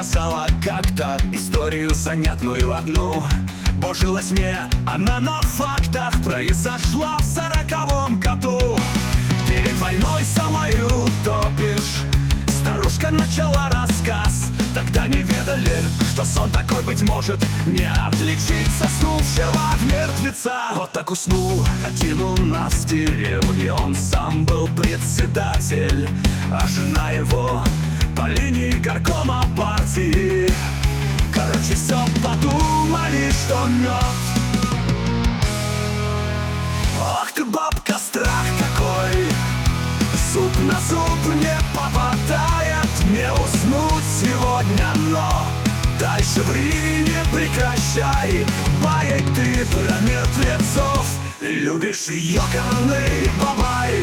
рассказала как-то историю занятную одну. Божилась мне она на фактах, произошла в 40-м году. Перед войной самою топишь, старушка начала рассказ. Тогда не ведали, что сон такой, быть может, не отличить соснувшего от мертвеца. Вот так уснул один у нас в деревне. Он сам был председатель, а жена его по линии горкома партии. Короче, все подумали, что мертв. Ах ты, бабка, страх какой! Зуб на зуб не попадает. Не уснуть сегодня, но дальше ври, не прекращай. Баек ты про мертвецов, любишь ёкарный бабай.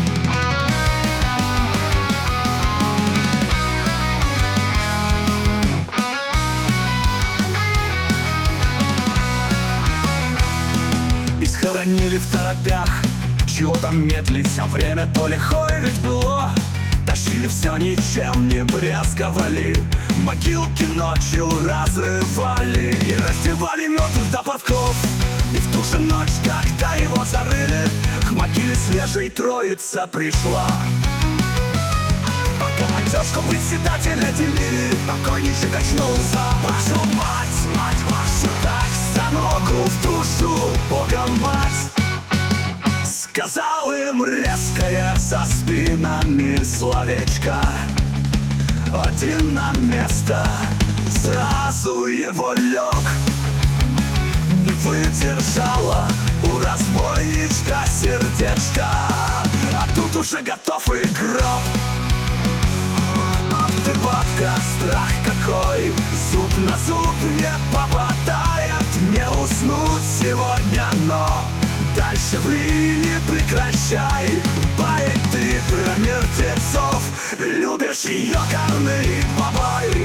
И схоронили в торопях, чего там медлить, а время то лихое ведь было. Тащили все, ничем не брезговали, могилки ночью разрывали и раздевали мертвых до подков. И в ту же ночь, когда его зарыли, к могиле свежей троица пришла. Потом одежку председателя делили, покойничек очнулся. Вашу мать вашу, так за ногу в душу, Богом мать. Сказал им резкое за спинами словечко. Один на место сразу его лег. Не выдержала у разбойничка сердечко, а тут уже готов и гроб. Ах ты, бабка, страх какой! Зуб на зуб не попадает. Не уснуть сегодня, но дальше ври, не прекращай. Баек ты про мертвецов, любишь ёкарный бабай.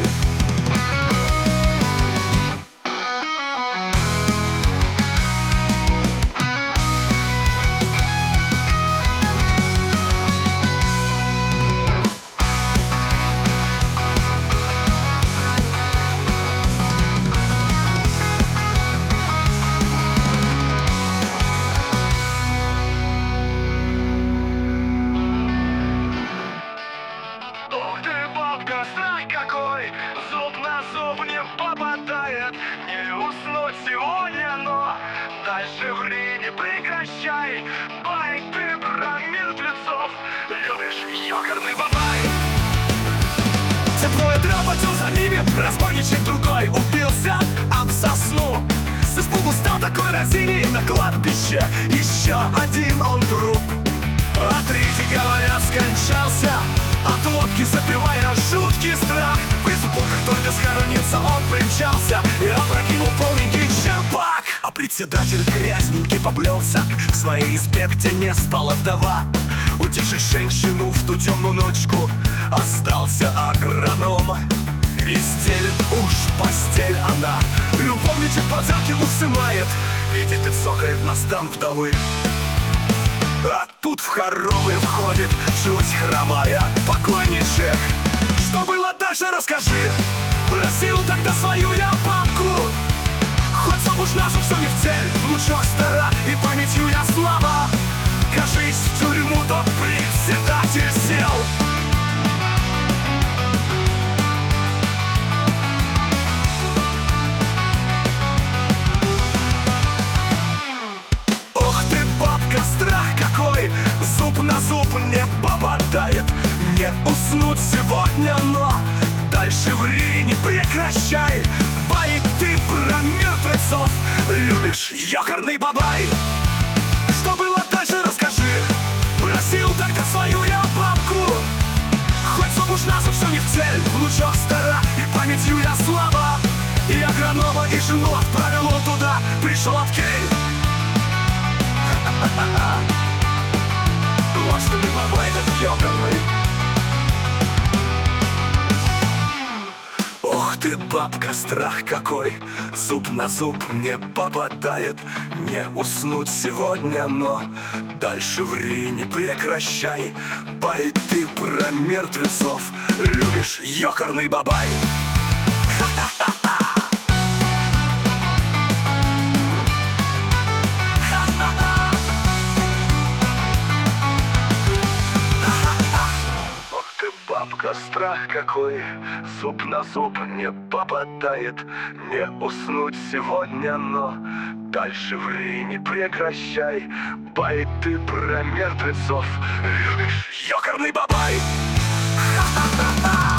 Зуб на зуб не попадает. Не уснуть сегодня, но дальше ври, не прекращай. Баек ты про мертвецов, любишь ёкарный бабай. Те двое драпотел за ними, разбойничек другой убился об сосну. С испугу стал такой разиний на кладбище. Еще один он труп, а третий, говорят, скончался от водки, запивая жуткий страх. В избу, как только схоронится, он примчался и опрокинул полненький черпак. А председатель грязненький поплелся к своей избе, где не спала вдова. Утешить женщину в ту темную ночку остался агроном. И стелит уж постель она, любовничек подзалки усымает, видит и цокает на стан вдовы. А тут в хоромы входит, чуть хромая, покойничек. Что было дальше, расскажи. Просил тогда свою я бабку, хоть сам уж нашу все не в цель. Внучок стара и памятью я слаба. Кажись, в тюрьму тот председатель сел. Страх какой! Зуб на зуб не попадает. Не уснуть сегодня, но дальше ври, не прекращай. Баек ты про мертвецов, любишь ёкарный бабай. Что было дальше, расскажи. Просил тогда свою я бабку, хоть сам уж нас все не в цель. Внучок стара и памятью я слаба. И агронома, и жену отправил он туда, пришел от Кей. Вот что не бабай этот ёкарный. Ох ты, бабка, страх какой! Зуб на зуб не попадает. Не уснуть сегодня, но дальше ври, не прекращай. Бай ты про мертвецов, любишь ёкарный бабай. страх какой, зуб на зуб не попадает. Не уснуть сегодня, но дальше ври, не прекращай. Байты про мертвецов, любишь ёкарный бабай. Ха-ха-ха-ха.